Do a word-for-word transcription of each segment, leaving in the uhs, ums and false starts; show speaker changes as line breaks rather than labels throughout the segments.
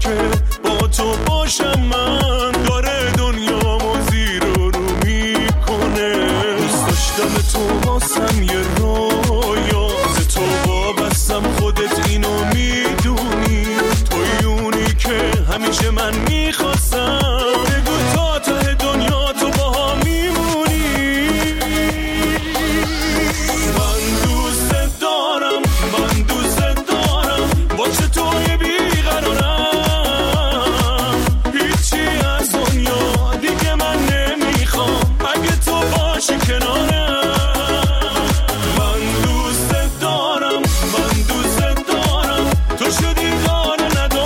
که با تو باشم من، داره دنیامو زیر و رو میکنه. دوست داشتم تو واسم یه رویا، ز تو وابستم خودت اینو میدونی. توی اونی که همیشه من میخواستم، بگو تا ته دنیا تو با هم میمونی. من دوست دارم، من دوست دارم، با چطوری بیقرارم. هیچی از دنیا دیگه من نمیخوام اگه تو باشی کنارم. من دوست دارم، من دوست دارم، تو شدی قانه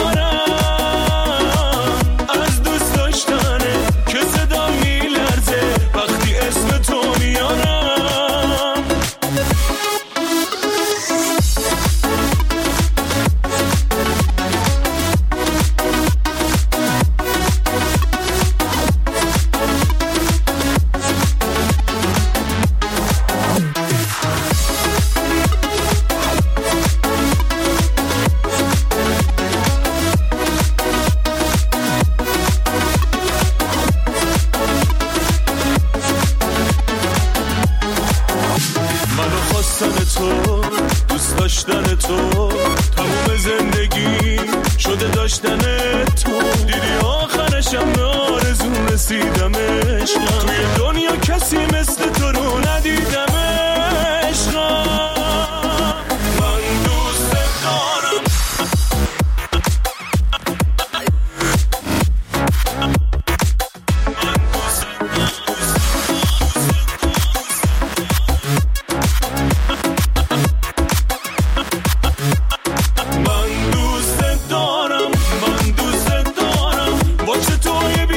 ندارم. از دوست داشتنه که صدا میلرزه وقتی اسم تو میارم. منو خواستن تو، دوست داشتن تو، تموم زندگی شده داشتن تو. دیدی آخرشم به آرزوم رسیدم عشقم. توی دنیا کسی مثل تو رو ندیدم عشقم. من دوست دارم، من دوست دارم، من دوست دارم، با چطوری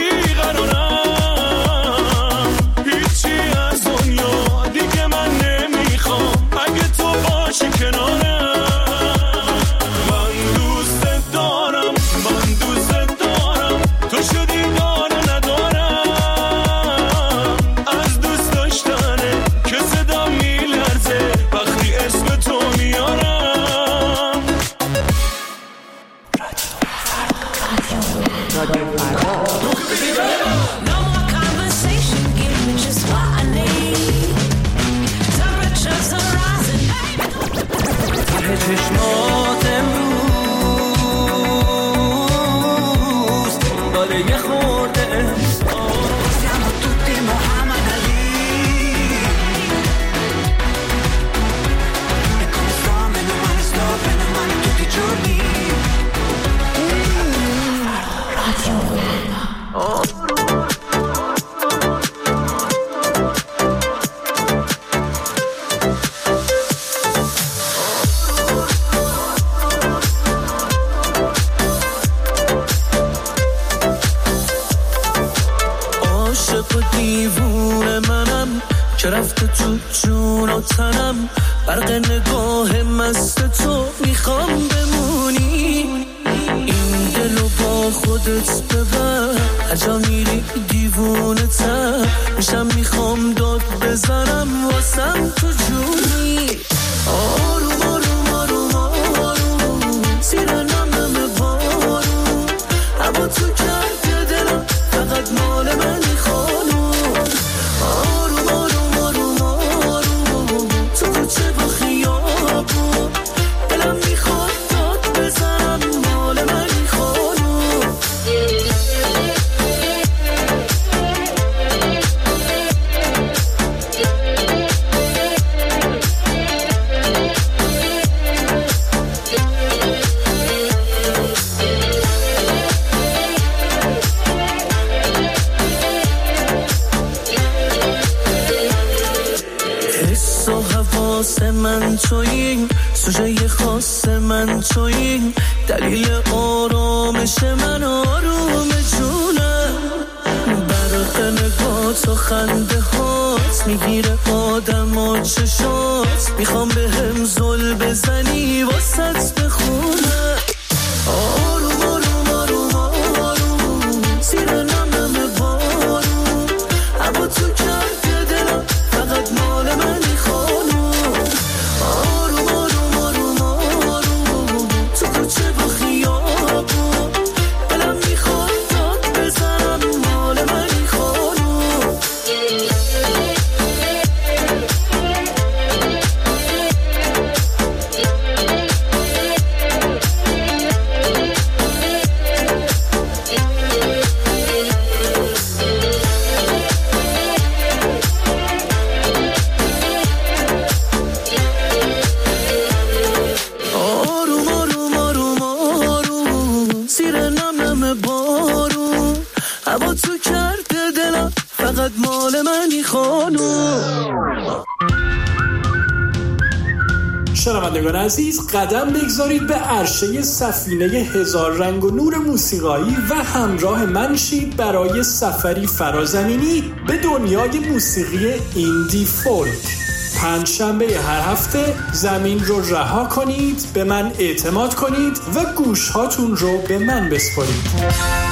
بیقرارم. هیچی از دنیا دیگه من نمیخوام اگه تو باشی کنارم. من دوست دارم، من دوست دارم، تو شدی قانه ندارم. از دوست داشتنه که صدا میلرزه وقتی اسم تو میارم.
No more conversation, give me just what I need. Temperatures are rising.
ته چشمات امروز دنبال یه خورده احساس.
Siamo tutti Muhammad Ali. E come sto, meno male sto, meno male tutti i giorni.
عاشق و دیوونه منم که رفته تو جون و تنم. برق نگاه مست تو میخوام بمونی. این دلو با خودت ببر، هر جا میری دیوونه تر میشم. میخوام داد بزنم واسم تو جونی. آروم آروم آروم آروم زیر نمم بارون. اما تو کرده دلم فقط مال منی خانوم. آروم آروم آروم آروم تو کوچه و خیابون. دلم میخواد داد بزنم مال منی خانوم. حس و حواس من تویی، سوژه خاص من تویی. دلیل آرامش من آروم جونم. برق نگات و خنده هات میگیره آدم و چشات. میخوام به هم زل بزنی واسط بخونم. آروم آروم آروم آروم زیر نمم بارون. اما تو کرده دلم فقط مال منی خانوم. آروم آروم آروم آروم تو کوچه و خیابون. هوا تو کرده دلم فقط مال منی خانوم.
شنوندگان عزیز، قدم بگذارید به عرشه سفینه هزار رنگ و نور موسیقایی و همراه من شید برای سفری فرازمینی به دنیای موسیقی ایندی فولک. پنج شنبه هر هفته زمین رو رها کنید، به من اعتماد کنید و گوش هاتون رو به من بسپارید.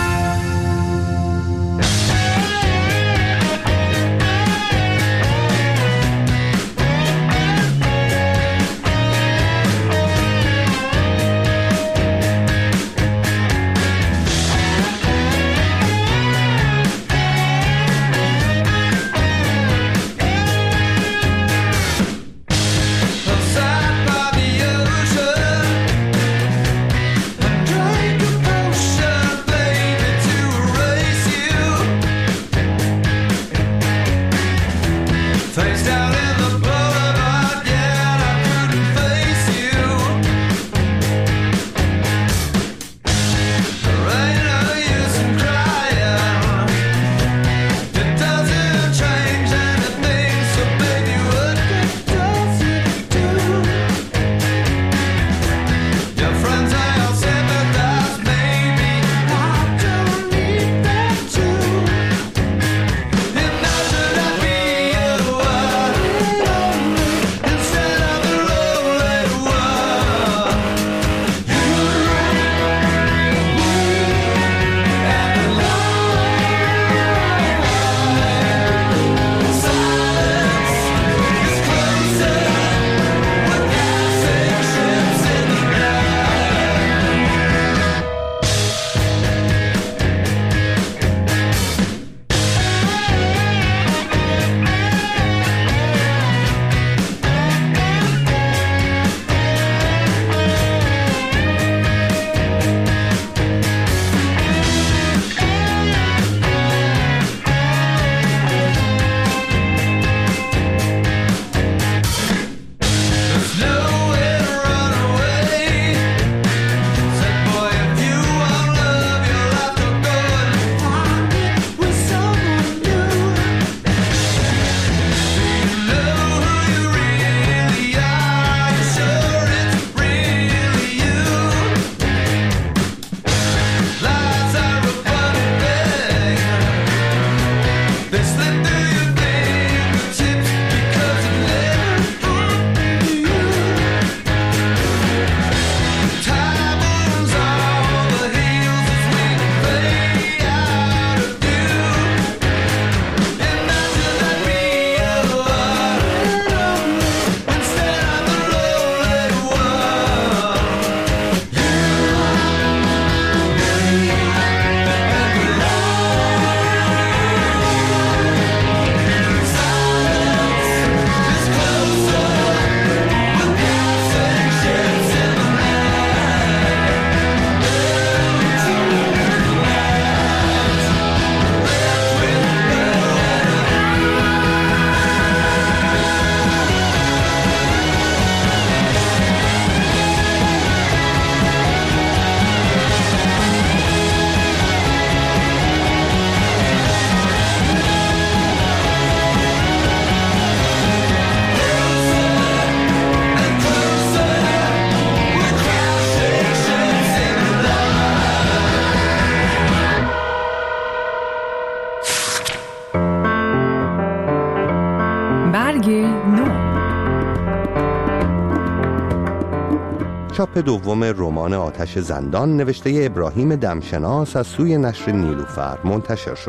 چاپ دوم رمان آتش زندان نوشته ابراهیم دمشناس از سوی نشر نیلوفر منتشر شد.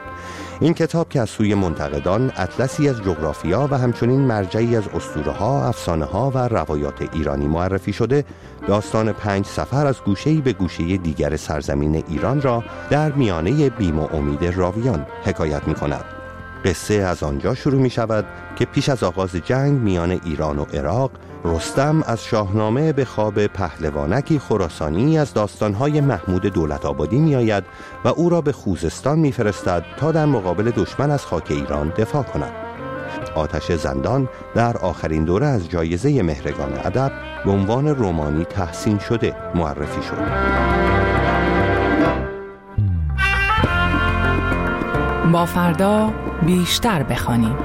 این کتاب که از سوی منتقدان اطلسی از جغرافیا و همچنین مرجعی از اسطوره‌ها، افسانه‌ها و روایات ایرانی معرفی شده، داستان پنج سفر از گوشه‌ای به گوشه دیگر سرزمین ایران را در میانه بیم و امید راویان حکایت می‌کند. قصه از آنجا شروع می شود که پیش از آغاز جنگ میان ایران و عراق، رستم از شاهنامه به خواب پهلوانکی خراسانی از داستانهای محمود دولت‌آبادی می آید و او را به خوزستان می فرستد تا در مقابل دشمن از خاک ایران دفاع کند. آتش زندان در آخرین دوره از جایزه مهرگان ادب به عنوان رمانی تحسین شده معرفی شد.
با فردا بیشتر بخوانیم.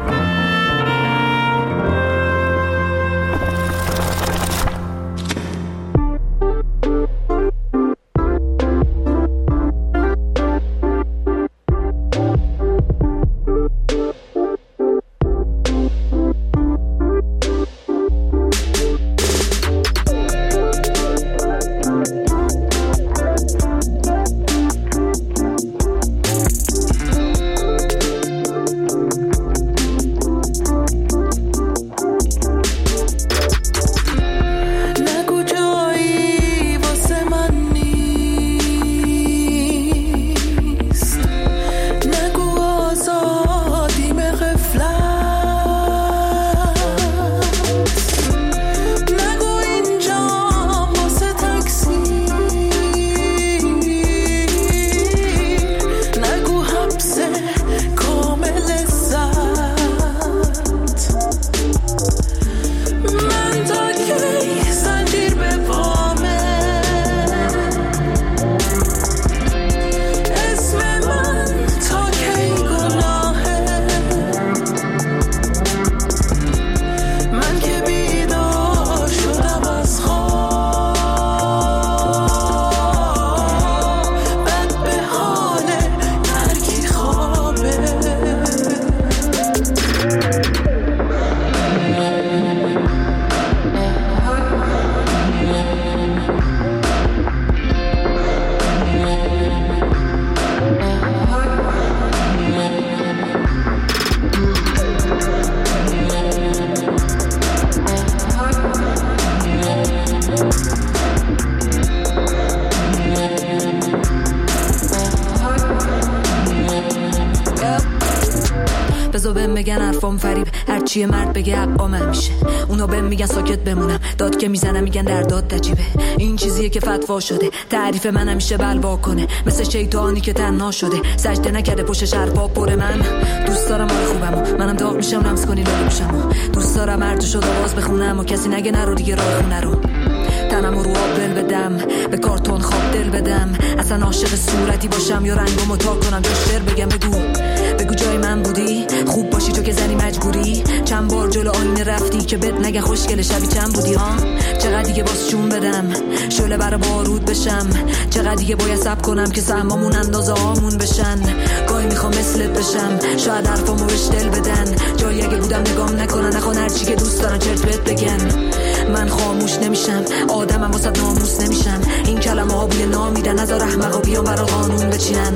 چیه مرد بگه عقامم میشه، اونا بهم میگن ساکت بمونم، داد که میزنم میگن در داد نجیبه. این چیزیه که فتوا شده، تعریف من همیشه بلوا کنه، مثل شیطانی که تنها شده، سجده نکرده پشت حرفا پر من. دوست دارم حال خوبمو، منم داغ میشم لمس کنی لاله میشم، دوست دارم هر تو شد آواز بخونم و کسی نگه نرو دیگه راه خونه رو. تنم رو آب دل بدم، به کارتون خواب دل بدم، اصلا عاشق صورتی باشم یا رنگمو تا کنم، جوش شعر بگم. بگو بگو جای من بودی، خوب باشی تو که زنی مجبوری، چند بار جلو آینه رفتی که بد نگه خوشگل شبی چند بودی ها. چقدر دیگه باز جون بدم شعله برا بارود بشم، چقدر دیگه باید صبر کنم که سهمامون اندازه هامون بشن. گاهی میخوام مثلت بشم، شاید حرفامو بهش دل بدن، جایی اگه بودم نگام نکنن، نخوان هرچی که دوست دارن چرت بهت بگن. من خاموش نمیشم، آدمم واسه ناموس نمیشم، این کلمه ها بوی نامیدن، از احمقا بیان برا قانون بچینن.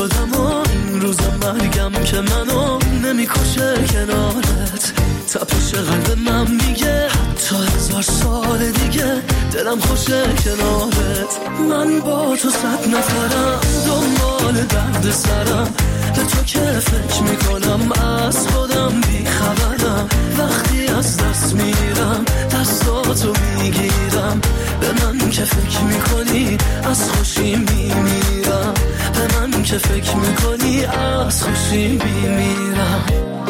تپش تپش قلب من میگه حتی هزار سال دیگه دلم خوشه کنارت. من با تو صد نفرم دنبال درد سرم، به تو که فکر میکنم از خودم بیخبرم. وقتی از دست میرم دستاتو میگیرم، به من که فکر میکنی از خوشی میمیرم. به من که فکر میکنی از خوشی میمیرم.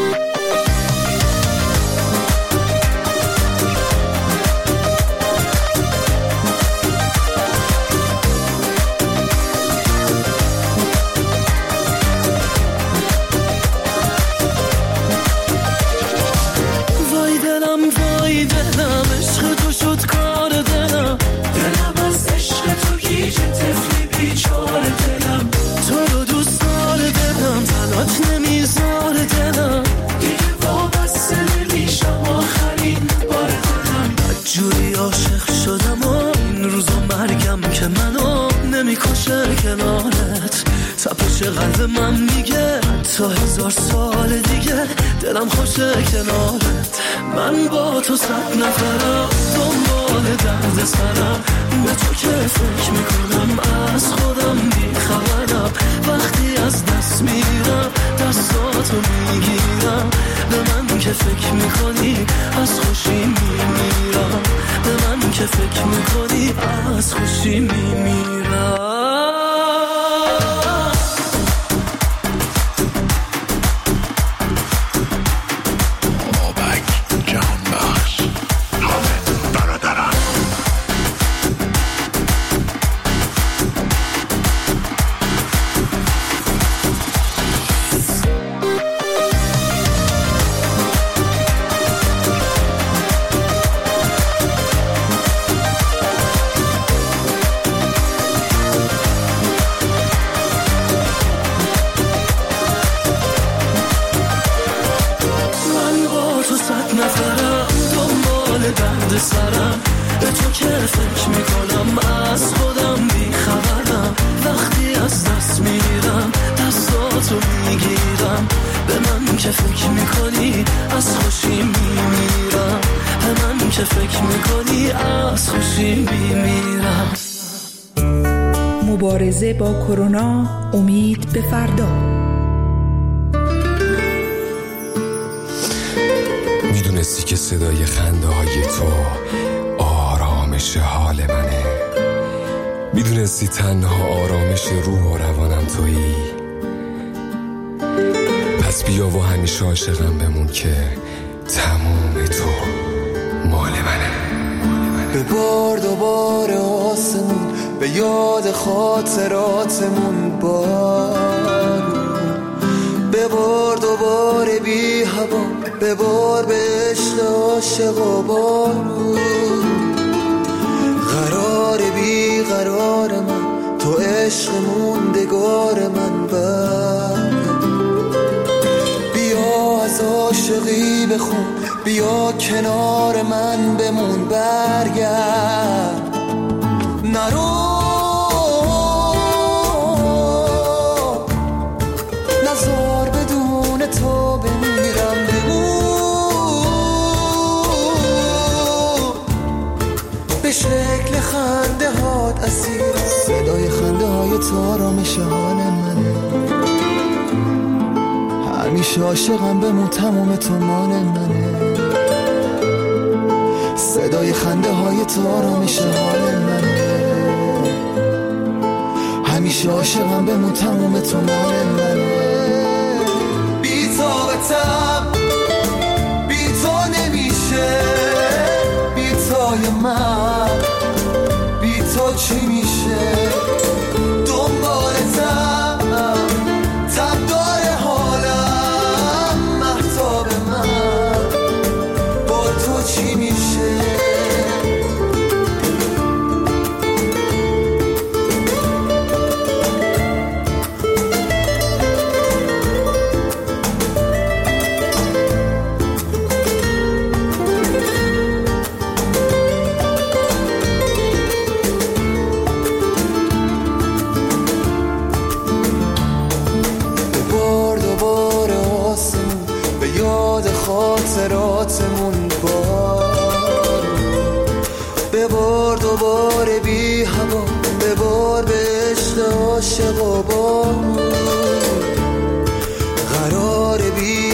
قلب من میگه تا هزار سال دیگه دلم خوشه کنارت. من با تو صد نفرم دنبال درد سرم، به تو که فکر میکنم از خودم بیخبرم. وقتی از دست میرم دستاتو میگیرم، به من که فکر میکنی از خوشی میمیرم. به من که فکر میکنی از خوشی میمیرم.
مبارزه با کرونا، امید به فردا.
میدونستی که صدای خنده های تو آرامش حال منه؟ میدونستی تنها آرامش روح و روانم تویی؟ پس بیا و همیشه عاشقم بمون که تموم تو مال منه.
ببار دوباره آسمون به یاد خاطراتمون بارون، ببار دوباره بی هوا، ببار به عشق عاشق و بارون. قرار بی قرار من تو عشق موندگار من بر. بیا از عاشقی بخون، بیا کنار من بمون، برگرد نرو، نزار بدون تو بمیرم، بمون به شکل خنده هات اسیر. صدای خنده های تو آرامش حال منه، همیشه عاشقم بمون، تمام تو مال منه. صدای خنده های تو آرامش حال منه، همیشه عاشقم بمون، تمام تو مال منه. بی طاقتم، بی تو نمیشه، بی توی من، بی تو چی میشه؟ دنبالتم، تب داره حالم، مهتاب من، با تو چی میشه؟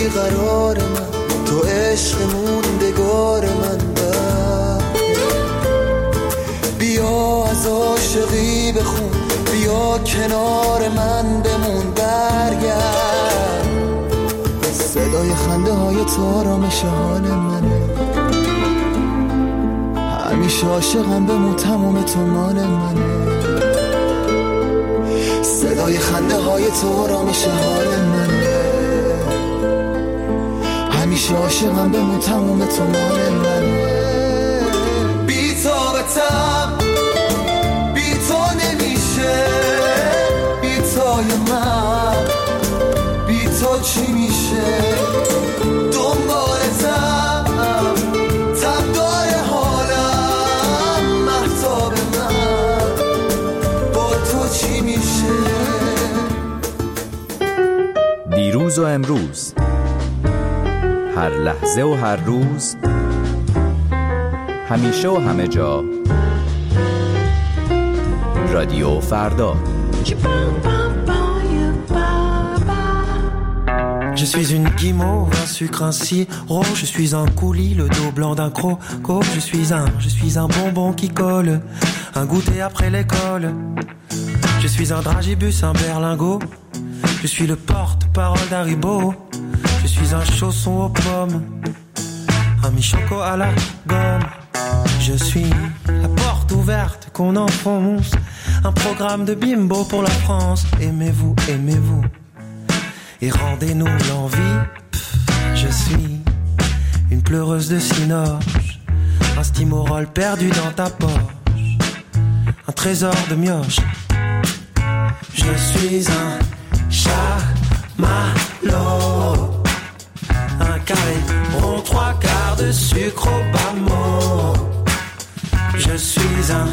بیقرار من، تو عشق موندگار من. بیا از عاشقی بخون، بیا کنار من بمون، برگرد. صدای خنده های تو آرامش حال منه، همیشه عاشقم بمون، تموم تو مال منه. صدای خنده های تو آرامش حال منه، همیشه عاشقم بمون، تموم تو مال منه. بی طاقتم، بی تو نمیشه، بی توی من، بی تو چی میشه؟ دنبالتم، تب داره حالم، مهتاب من، با تو چی میشه؟
دیروز و امروز، هر لحظه و هر روز، همیشه و همه جا، رادیو فردا.
Je suis une guimauve, un sucre, un sirop. Je suis un coulis, le dos blanc d'un croco. Je suis un, je suis un bonbon qui colle, un goûter après l'école. Je suis un dragibus, un berlingot. Je suis le porte-parole d'Haribo. Je suis un chausson aux pommes, un mi-choco à la gomme. Je suis la porte ouverte qu'on enfonce, un programme de bimbo pour la France. Aimez-vous, aimez-vous, et rendez-nous l'envie. Je suis une pleureuse de cinoche, un stimorol perdu dans ta poche, un trésor de mioche. Je suis un chamallow, un carré rond, trois quarts de sucre au bas mot. Je suis un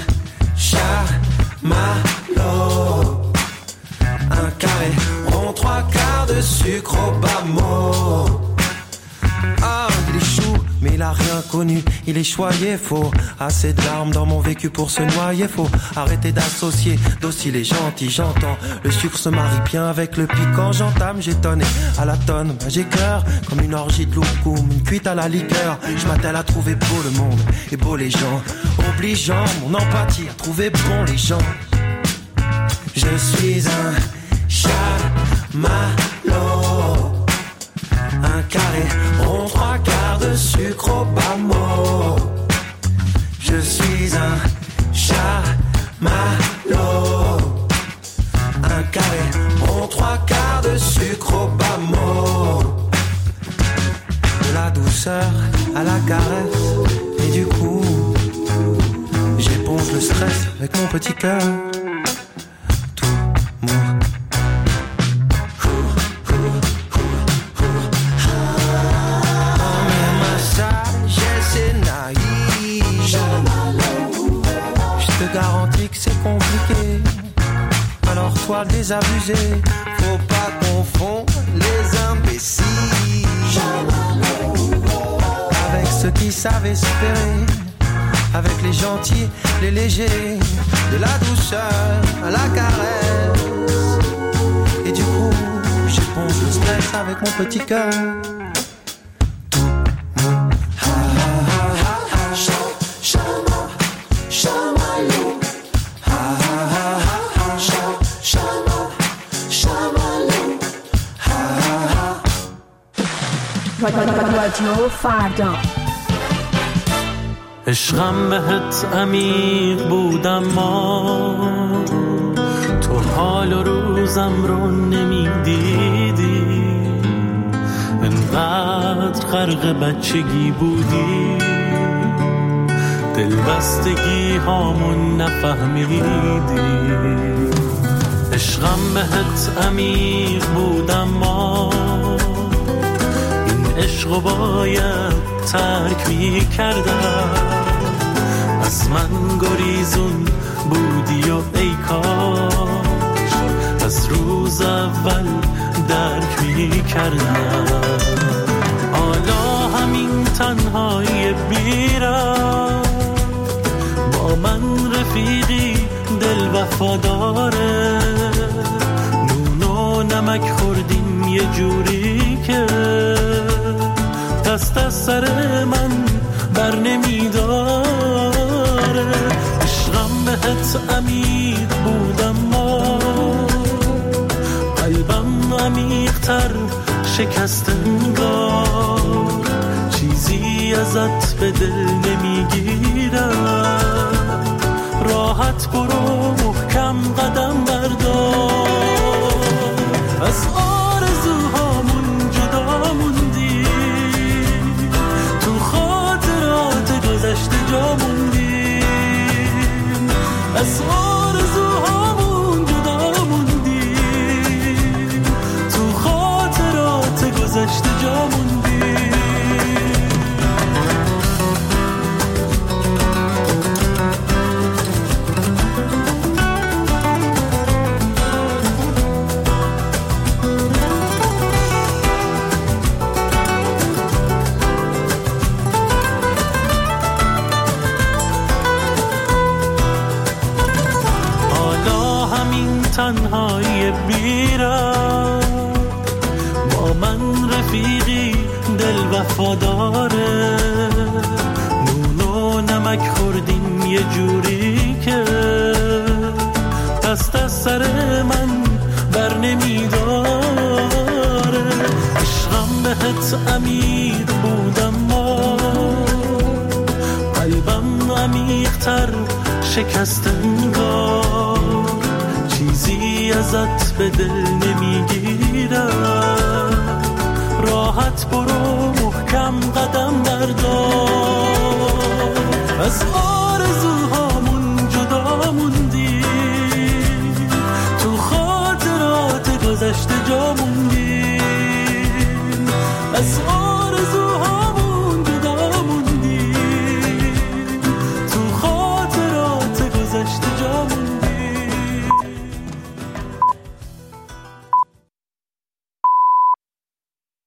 chamallow, un carré rond, trois quarts de sucre au bas mot. Ah, il est chou, mais il a rien connu, il est choyé, faux. Assez de larmes dans mon vécu pour se noyer, faut arrêter d'associer docile et gentil, j'entends. Le sucre se marie bien avec le piquant, j'entame, j'étonne et à la tonne, bah j'ai cœur comme une orgie de loukoum, une cuite à la liqueur. Je m'attelle à trouver beau le monde et beau les gens, obligeant mon empathie à trouver bon les gens. Je suis un chamallow, un carré rond, trois quarts de sucre au bas mot. Je suis un chamallow, un carré rond, trois quarts de sucre au bas mot. De la douceur à la caresse, et du coup, j'éponge le stress avec mon petit cœur. Alors toi désabusé, faut pas confondre les imbéciles avec ceux qui savent espérer, avec les gentils, les légers, de la douceur à la caresse. Et du coup, j'éponge le stress avec mon petit cœur.
رادیو فردا.
عشقم بهت عمیق بود اما تو حال و روزم رو نمیدیدی، انقدر غرق بچگی بودی دلبستگی هامون نفهمیدی. عشقم بهت عمیق بود اما عشقو باید ترک می کردم، از من گریزون بودی و ای کاش از روز اول درک می کردم. حالا همین تنهایی بیرم با من رفیقی دل وفاداره، نون و نمک خوردیم یه جوری که
دست از سر من بر نمیداره. عشقم بهت عمیق بودم ما قلبم عمیق‌تر شکست انگار، چیزی ازت به دل نمیگیرم. راحت برو محکم قدم بردار، از آرزوهامون جدا موندی، تو خاطرات گذشته جا موندیم. از آرزوهامون جدا موندیم، تو خاطرات گذشته جا موندیم. تنهایی بیرم با من رفیقی دل وفاداره، نون و نمک خوردیم یه جوری که دست از سر من بر نمیداره. عشقم بهت عمیق بودم ما قلبم عمیق‌تر شکست انگار، چیزی ازت به دل نمیگیرم. راحت برو محکم قدم بردار، از آرزوهامون جدا موندی، تو خاطرات گذشته جا موندی.